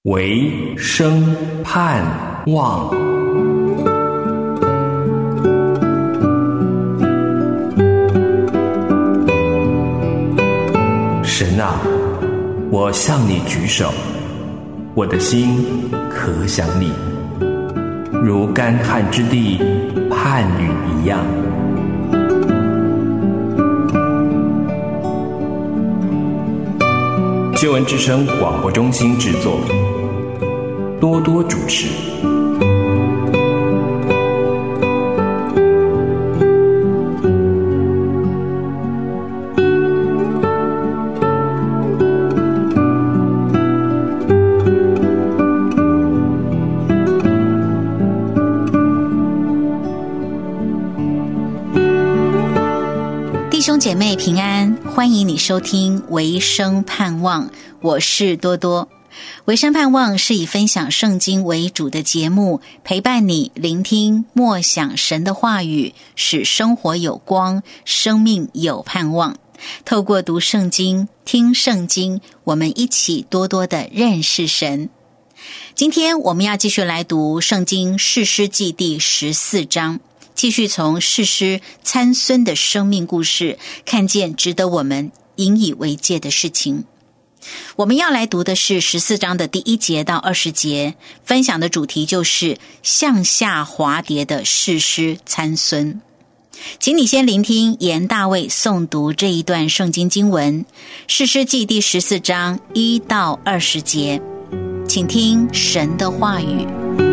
唯生盼望。神啊，我向你举手，我的心可想你，如干旱之地盼雨一样。救恩之声广播中心制作，多多主持。 弟兄姐妹平安，欢迎你收听维生盼望，我是多多。维生盼望是以分享圣经为主的节目，陪伴你聆听默想神的话语，使生活有光，生命有盼望。透过读圣经、听圣经，我们一起多多的认识神。今天我们要继续来读圣经士师记第14章，继续从士师参孙的生命故事，看见值得我们引以为戒的事情。我们要来读的是14章的第1节到20节，分享的主题就是向下滑跌的士师参孙。请你先聆听严大卫诵读这一段圣经经文，士师记第14章1到20节，请听神的话语。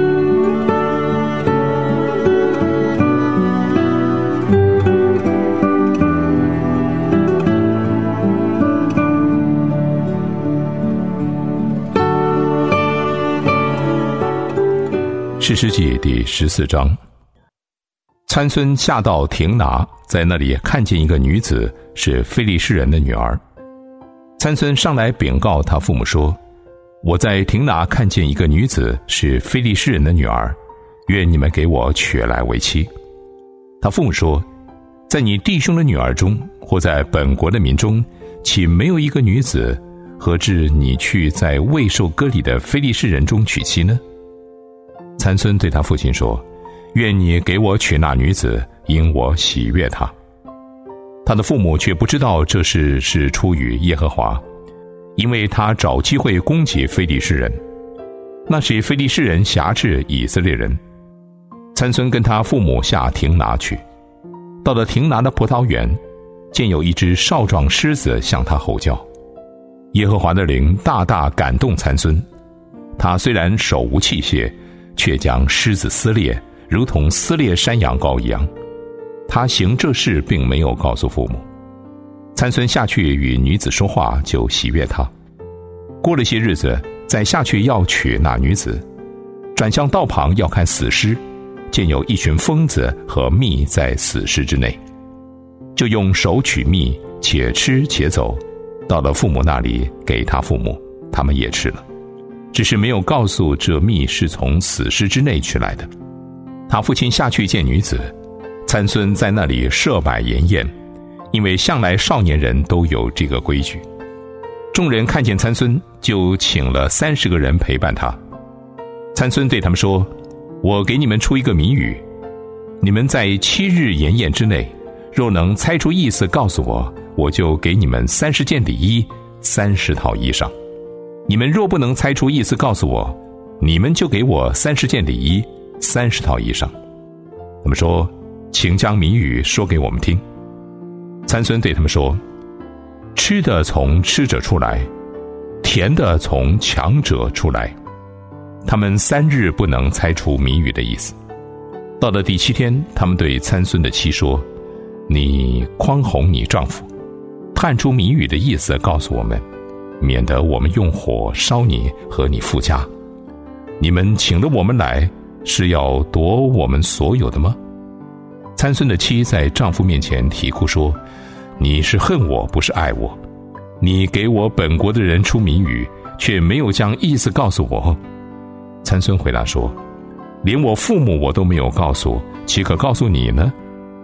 士师记第14章，参孙下到亭拿，在那里看见一个女子，是非利士人的女儿。参孙上来禀告他父母说：我在亭拿看见一个女子，是非利士人的女儿，愿你们给我娶来为妻。他父母说：在你弟兄的女儿中，或在本国的民中，岂没有一个女子，何至你去在未受割礼的非利士人中娶妻呢？参孙对他父亲说：愿你给我娶那女子，因我喜悦她。他的父母却不知道这事是出于耶和华，因为他找机会攻击非利士人，那使非利士人辖制以色列人。参孙跟他父母下亭拿去，到了亭拿的葡萄园，见有一只少壮狮子向他吼叫。耶和华的灵大大感动参孙，他虽然手无器械，却将狮子撕裂，如同撕裂山羊羔一样。他行这事并没有告诉父母。参孙下去与女子说话，就喜悦她。过了些日子，再下去要娶那女子，转向道旁要看死尸，见有一群疯子和蜜在死尸之内，就用手取蜜，且吃且走，到了父母那里给他父母，他们也吃了，只是没有告诉这蜜是从死尸之内取来的。他父亲下去见女子，参孙在那里设摆筵宴，因为向来少年人都有这个规矩。众人看见参孙，就请了30个人陪伴他。参孙对他们说：我给你们出一个谜语，你们在7日筵宴之内，若能猜出意思告诉我，我就给你们30件礼衣，30套衣裳。你们若不能猜出意思告诉我，你们就给我30件礼衣，30套衣裳。他们说：请将谜语说给我们听。参孙对他们说：吃的从吃者出来，甜的从强者出来。他们3日不能猜出谜语的意思。到了第7天，他们对参孙的妻说：你匡哄你丈夫，探出谜语的意思告诉我们，免得我们用火烧你和你父家。你们请了我们来，是要夺我们所有的吗？参孙的妻在丈夫面前啼哭说：你是恨我，不是爱我。你给我本国的人出谜语，却没有将意思告诉我。参孙回答说：连我父母我都没有告诉，岂可告诉你呢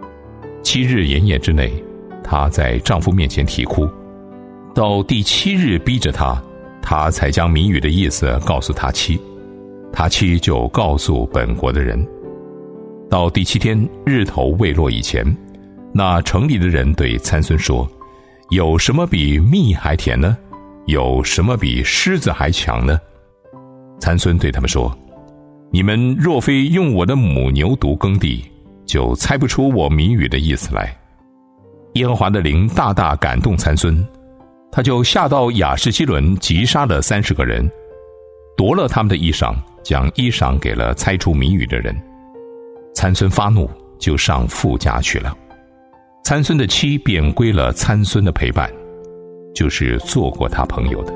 ？7日筵宴之内，她在丈夫面前啼哭，到第7日逼着她， 他才将谜语的意思告诉他妻，他妻就告诉本国的人。到第7天日头未落以前，那城里的人对参孙说：有什么比蜜还甜呢？有什么比狮子还强呢？参孙对他们说：你们若非用我的母牛犊耕地，就猜不出我谜语的意思来。耶和华的灵大大感动参孙，他就下到亚实基伦，击杀了30个人，夺了他们的衣裳，将衣裳给了猜出谜语的人。参孙发怒，就上父家去了。参孙的妻便归了参孙的陪伴，就是做过他朋友的。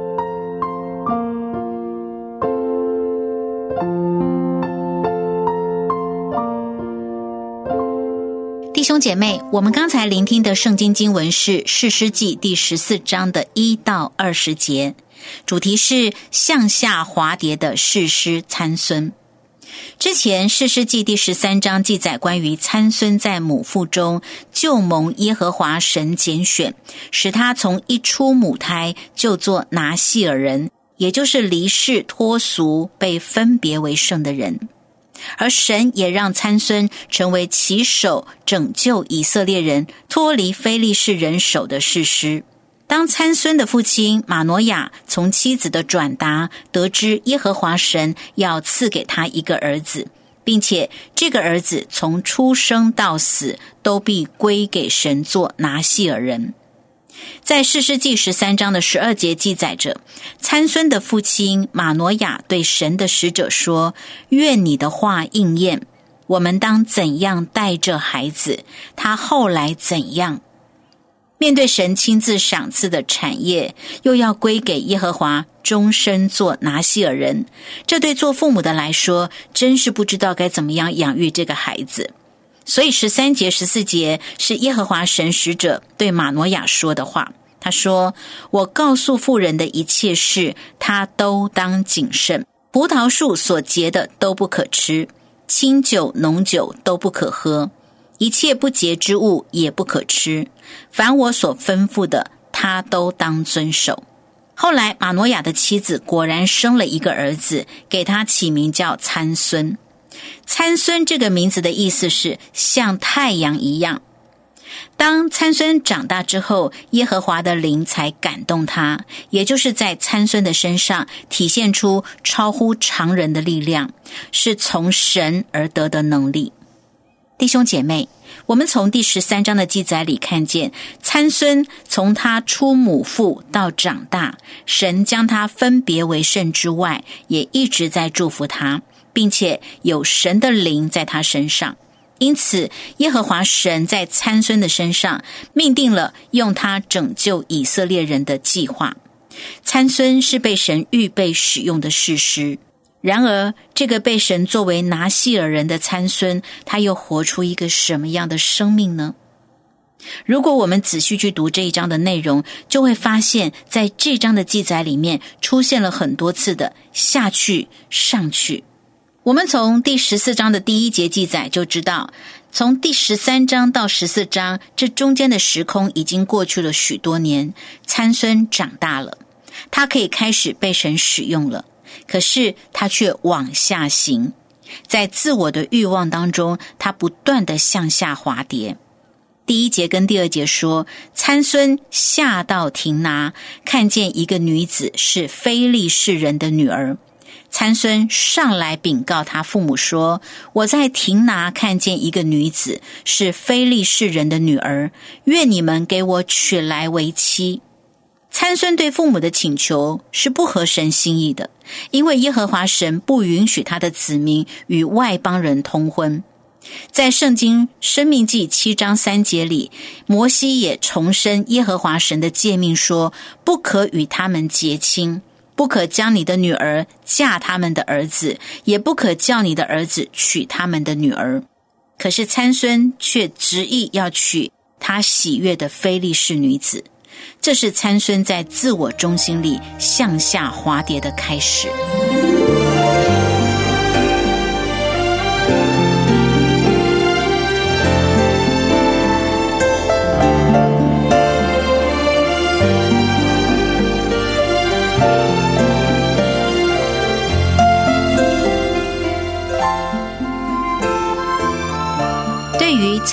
弟兄姐妹，我们刚才聆听的圣经经文是士师记第14章的1到20节，主题是向下滑跌的士师参孙。之前士师记第13章记载关于参孙在母腹中就蒙耶和华神拣选，使他从一出母胎就做拿细耳人，也就是离世脱俗被分别为圣的人。而神也让参孙成为起手拯救以色列人脱离非利士人手的士师。当参孙的父亲马挪亚从妻子的转达得知耶和华神要赐给他一个儿子，并且这个儿子从出生到死都必归给神做拿细耳人。在士师记13章的12节记载着，参孙的父亲马挪亚对神的使者说：愿你的话应验，我们当怎样待这孩子，他后来怎样。面对神亲自赏赐的产业，又要归给耶和华终身做拿细耳人，这对做父母的来说真是不知道该怎么样养育这个孩子。所以13节14节是耶和华神使者对马挪亚说的话。他说：我告诉妇人的一切事，他都当谨慎。葡萄树所结的都不可吃，清酒浓酒都不可喝，一切不洁之物也不可吃，凡我所吩咐的，他都当遵守。后来马挪亚的妻子果然生了一个儿子，给他起名叫参孙。参孙这个名字的意思是像太阳一样。当参孙长大之后，耶和华的灵才感动他，也就是在参孙的身上体现出超乎常人的力量，是从神而得的能力。弟兄姐妹，我们从第13章的记载里看见，参孙从他出母腹到长大，神将他分别为圣之外，也一直在祝福他，并且有神的灵在他身上。因此耶和华神在参孙的身上命定了用他拯救以色列人的计划。参孙是被神预备使用的士师，然而这个被神作为拿细耳人的参孙，他又活出一个什么样的生命呢？如果我们仔细去读这一章的内容，就会发现在这章的记载里面出现了很多次的下去上去。我们从第14章的第1节记载就知道，从第13章到14章，这中间的时空已经过去了许多年，参孙长大了，他可以开始被神使用了，可是他却往下行，在自我的欲望当中，他不断的向下滑跌。第1节跟第2节说，参孙下到亭拿，看见一个女子是非利士人的女儿。参孙上来禀告他父母说，我在亭拿看见一个女子是非利士人的女儿，愿你们给我娶来为妻。参孙对父母的请求是不合神心意的，因为耶和华神不允许他的子民与外邦人通婚。在圣经申命记7章3节里，摩西也重申耶和华神的诫命说，不可与他们结亲，不可将你的女儿嫁他们的儿子，也不可叫你的儿子娶他们的女儿。可是参孙却执意要娶他喜悦的非利士女子，这是参孙在自我中心里向下滑跌的开始。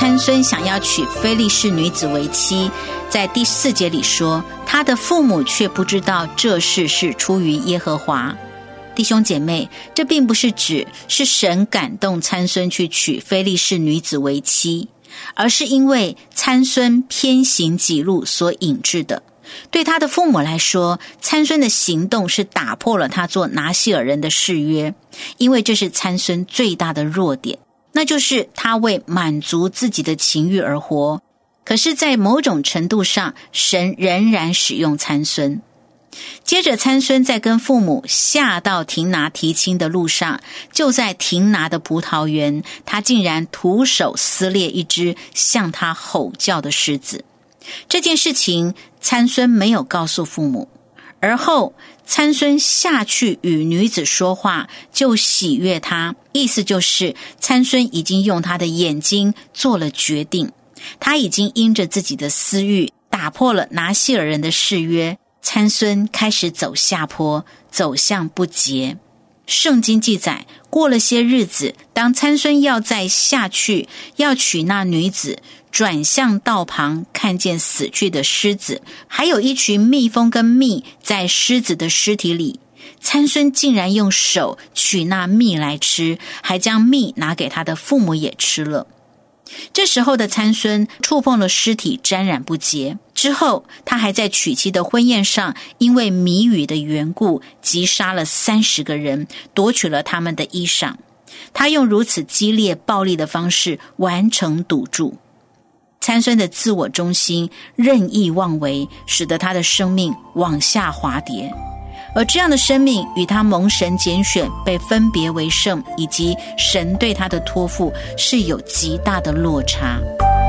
参孙想要娶非利士女子为妻，在第4节里说，他的父母却不知道这事是出于耶和华。弟兄姐妹，这并不是指是神感动参孙去娶非利士女子为妻，而是因为参孙偏行己路所引致的。对他的父母来说，参孙的行动是打破了他做拿细尔人的誓约，因为这是参孙最大的弱点，那就是他为满足自己的情欲而活。可是在某种程度上，神仍然使用参孙。接着参孙在跟父母下到亭拿提亲的路上，就在亭拿的葡萄园，他竟然徒手撕裂一只向他吼叫的狮子。这件事情参孙没有告诉父母，而后参孙下去与女子说话，就喜悦他，意思就是参孙已经用他的眼睛做了决定，他已经因着自己的私欲打破了拿细尔人的誓约。参孙开始走下坡，走向不洁。圣经记载，过了些日子，当参孙要再下去要娶那女子，转向道旁，看见死去的狮子，还有一群蜜蜂跟蜜在狮子的尸体里。参孙竟然用手取那蜜来吃，还将蜜拿给他的父母也吃了。这时候的参孙触碰了尸体，沾染不洁。之后他还在娶妻的婚宴上，因为谜语的缘故，击杀了30个人，夺取了他们的衣裳。他用如此激烈暴力的方式完成赌注。参孙的自我中心、任意妄为，使得他的生命往下滑跌。而这样的生命与他蒙神拣选被分别为圣，以及神对他的托付是有极大的落差。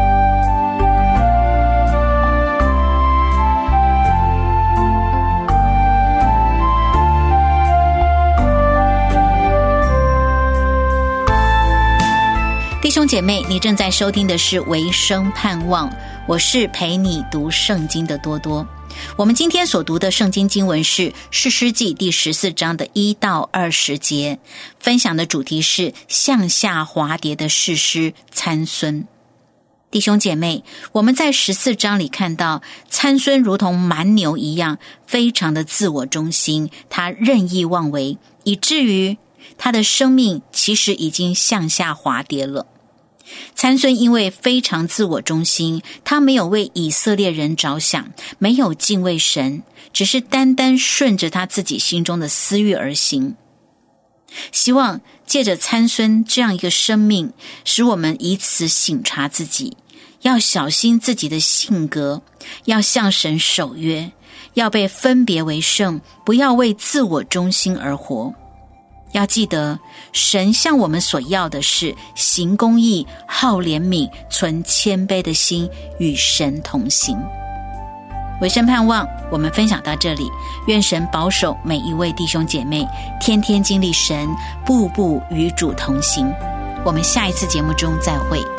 弟兄姐妹，你正在收听的是维生盼望，我是陪你读圣经的多多。我们今天所读的圣经经文是士师记第14章的1到20节，分享的主题是向下滑跌的士师参孙。弟兄姐妹，我们在14章里看到参孙如同蛮牛一样，非常的自我中心，他任意妄为，以至于他的生命其实已经向下滑跌了。参孙因为非常自我中心，他没有为以色列人着想，没有敬畏神，只是单单顺着他自己心中的私欲而行。希望借着参孙这样一个生命，使我们以此省察自己，要小心自己的性格，要向神守约，要被分别为圣，不要为自我中心而活。要记得，神向我们所要的是行公义、好怜悯、存谦卑的心，与神同行。维生盼望，我们分享到这里，愿神保守每一位弟兄姐妹，天天经历神，步步与主同行。我们下一次节目中再会。